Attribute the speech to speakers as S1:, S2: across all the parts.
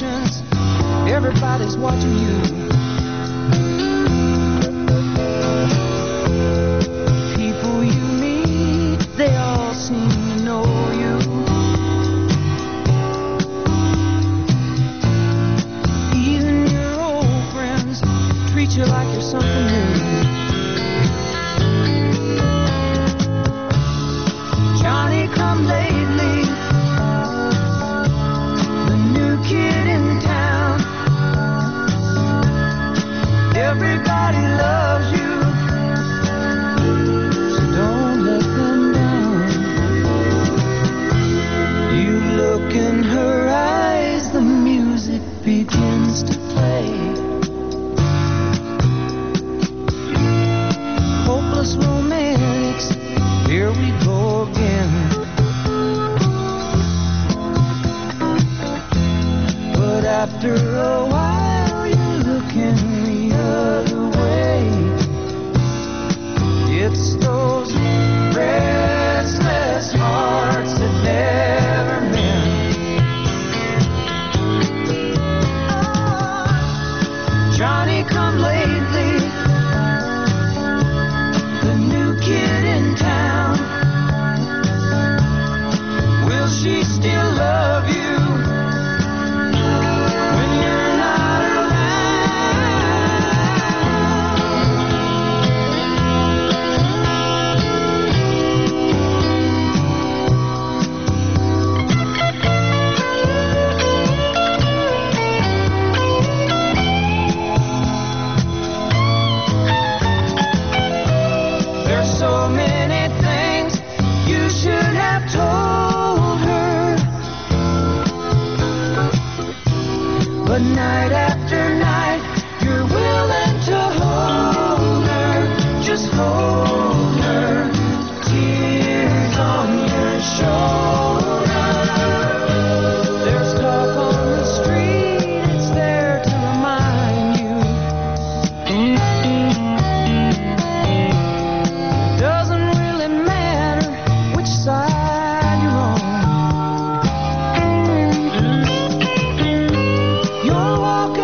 S1: emotions. Everybody's watching you. People you meet, they all seem to know you. Even your old friends treat you like you're something new. Johnny come lately, the new kid in town. Everybody loves you, so don't let them down. You look in her eyes, the music begins to play. Hopeless romantics, here we go again. But after a while you're looking the other way. It's those restless hearts that never mend. Johnny come lately, the new kid in town. Will she still love you when you're not There's so many things you should have told her, but night after night you're willing to hold her, just hold her, tears on your shoulder. There's talk on the street, it's there to remind you. Doesn't really matter which side you're on. You're walking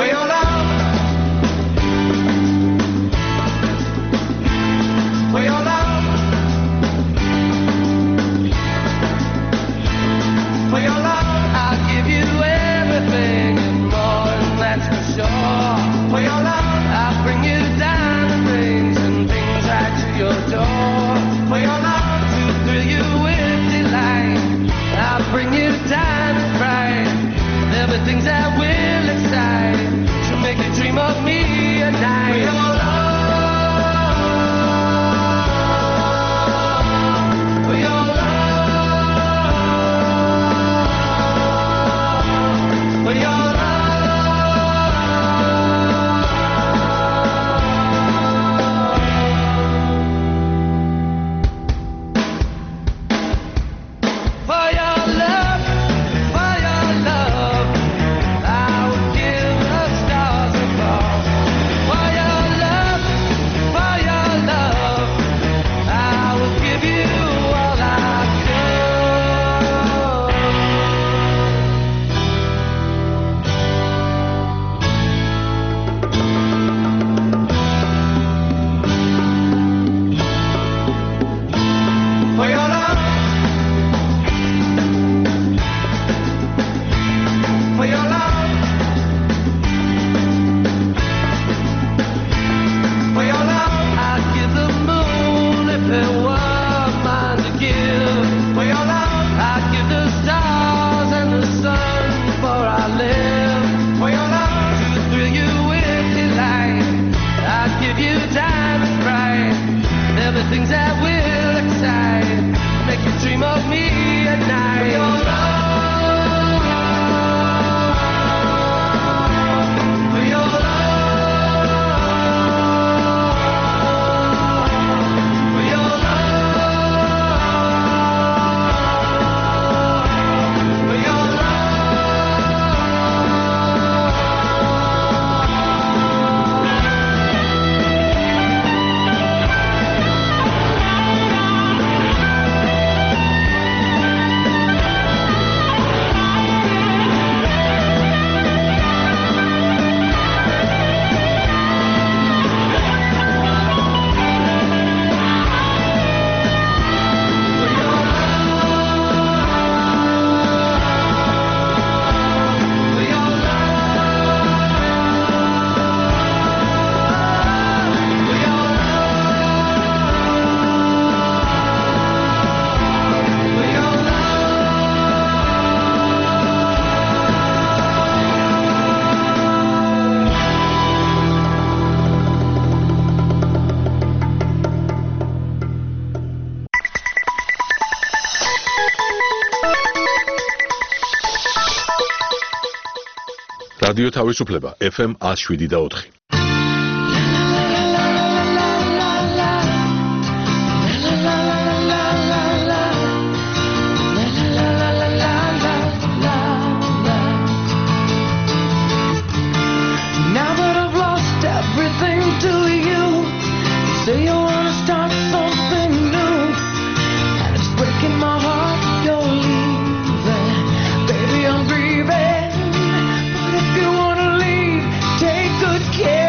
S1: for your love, for your love, for your love. I'll give you everything and more, and that's for sure. For your love, I'll bring you diamond rings and things right to your door. For your love, to thrill you with delight, I'll bring you diamond bright. There'll be things that will excite, to make you dream of me at night. For your love, for your love, for your love. Things that will excite, make you dream of me at night. For your love, for your love, for your love, for your
S2: რადიო თავისუფლება FM 107.4.
S1: Now that I've lost everything to you, you say you wanna start something new, and it's breaking my heart you're leaving. Baby, I'm grieving. If you wanna leave, take good care.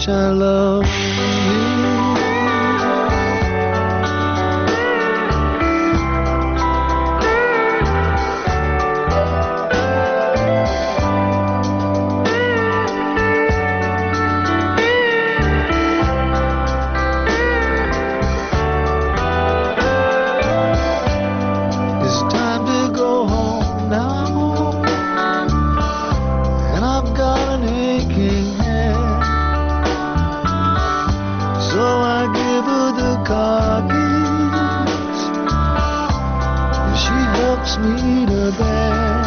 S1: I love you. It's time to go home now, and I've got an aching head, so I give her the car keys, and she helps me to bed,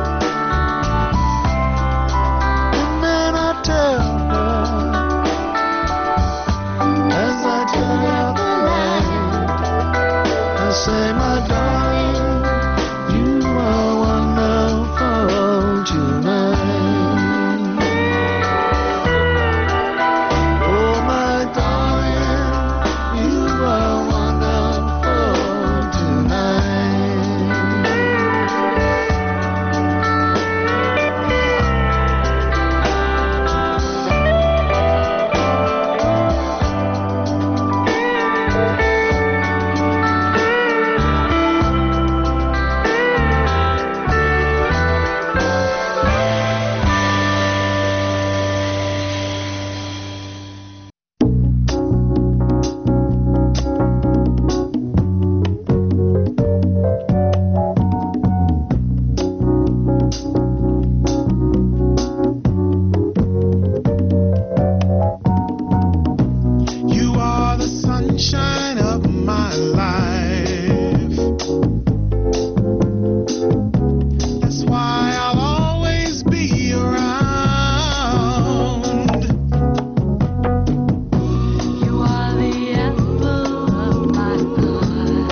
S1: and then I tell her, as I turn out the light, I say, my darling, you are wonderful tonight. Oh, my darling, you are wonderful tonight.
S3: You are the sunshine of my life. That's why I'll always be around.
S4: You are the apple of my eye.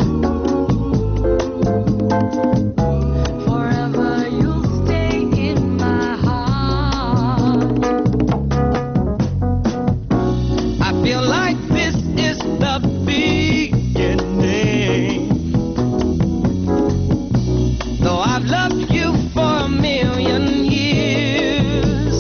S4: Forever you'll stay in my heart.
S1: I feel like this is the beginning. Though I've loved you for a million years,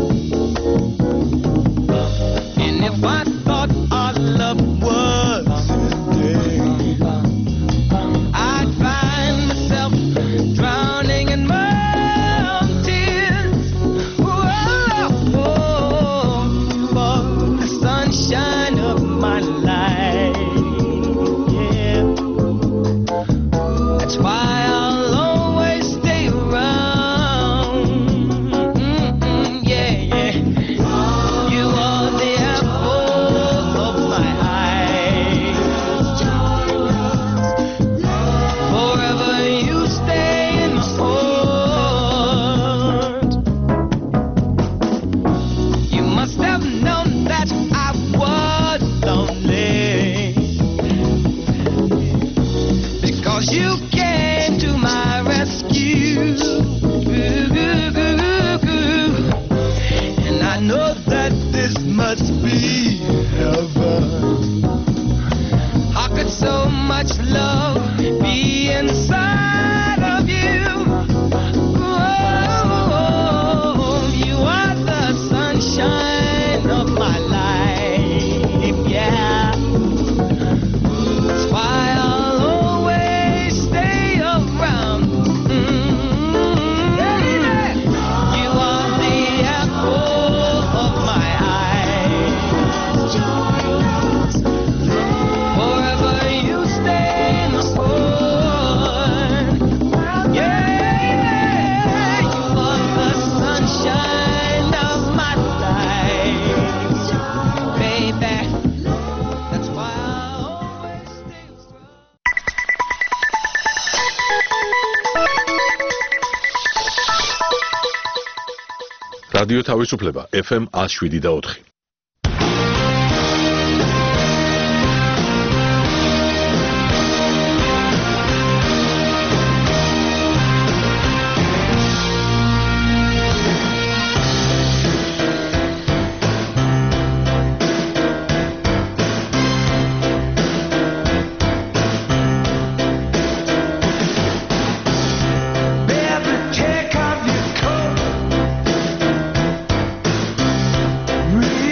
S1: and if I thought our love was ending, I'd find myself drowning in my own tears. Whoa, for the sunshine of my life. Yeah, that's why I'll always stay around. Yeah, yeah. You are the apple of my eye. Forever you stay in my heart. You must have known that I was lonely, because you came to my rescue. And I know that this must be heaven. How could so much love be inside of you? Oh, you are the sunshine of my life. Yeah, that's why I'll always stay around. You are the apple of my eye. Forever you stay in my heart. Yeah, you are the sunshine of my life, baby. That's why I'll always stay around.
S2: რადიო თავისუფლება FM 107.4.
S1: Baby, take off your coat.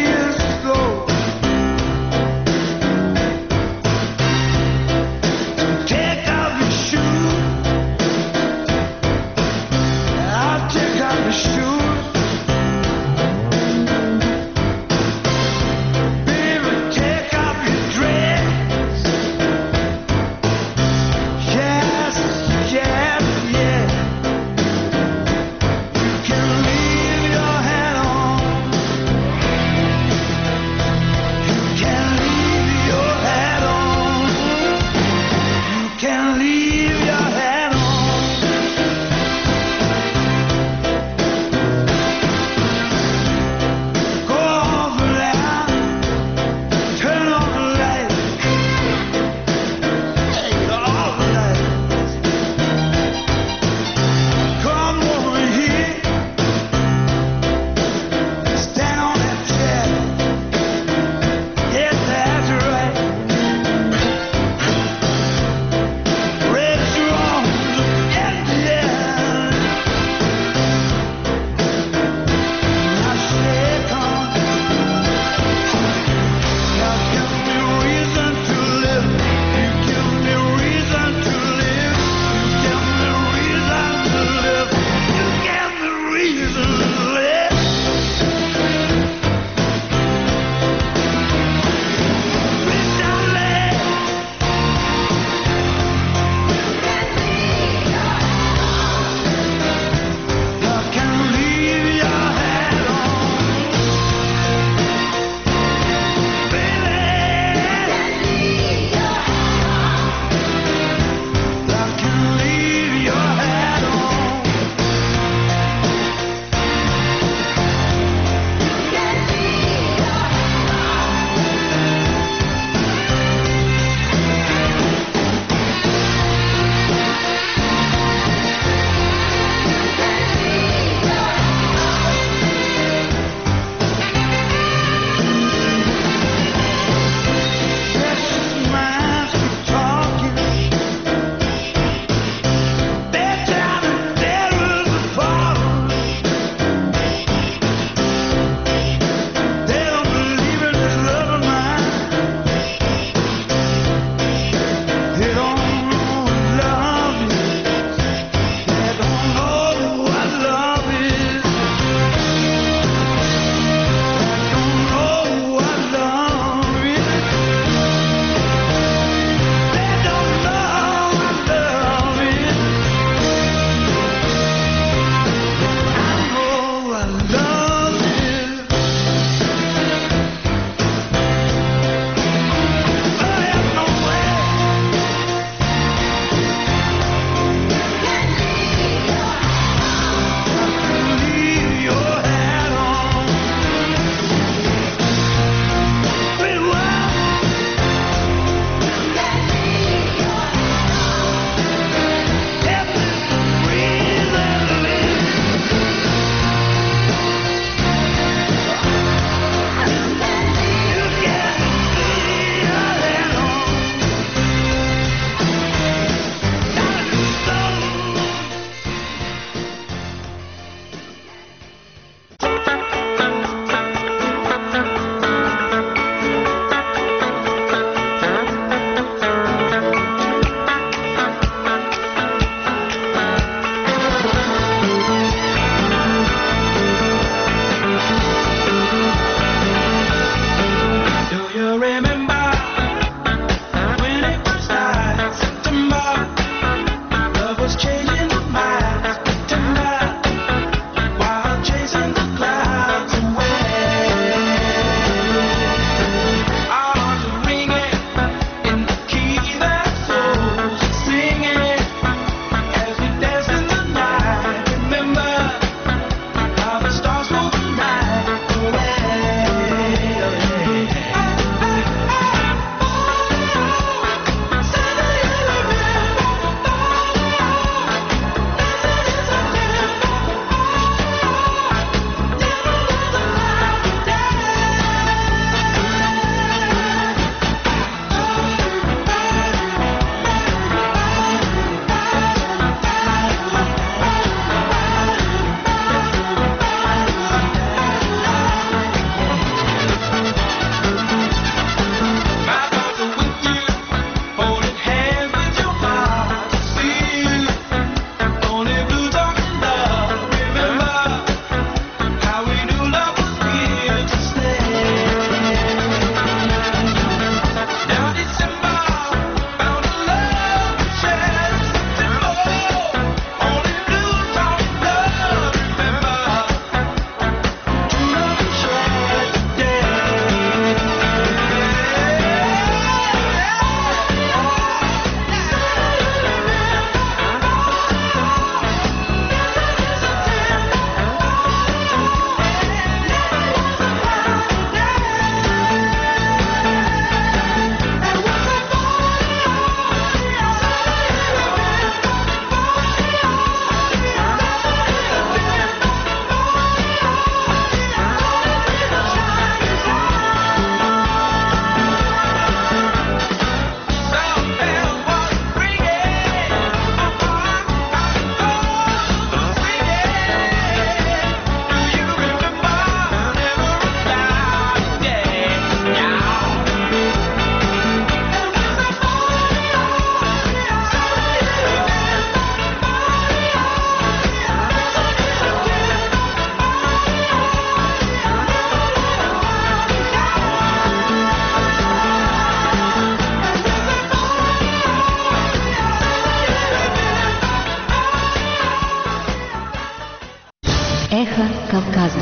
S4: Кавказа.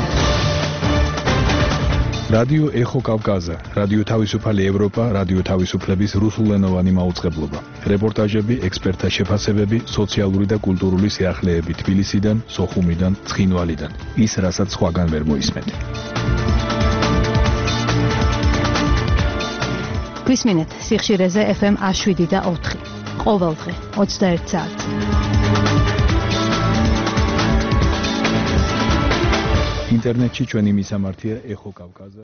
S5: რადიო ეხო კავკაზა, რადიო თავისუფალი ევროპა, რადიო თავისუფლების რუსულენოვანი მაუწყებლობა. რეპორტაჟები, ექსპერტთა შეფასებები, სოციალური და კულტურული სიახლეები თბილისიდან, სოხუმიდან, ცხინვალიდან. ის, რასაც სხვაგან ვერ მოისმენთ.
S6: გვისმინეთ სიხშირეზე FM 107 და 4. ყოველდღე 21 საათი.
S5: ინტერნეტში ჩვენი მისამართია ეხო კავკაზა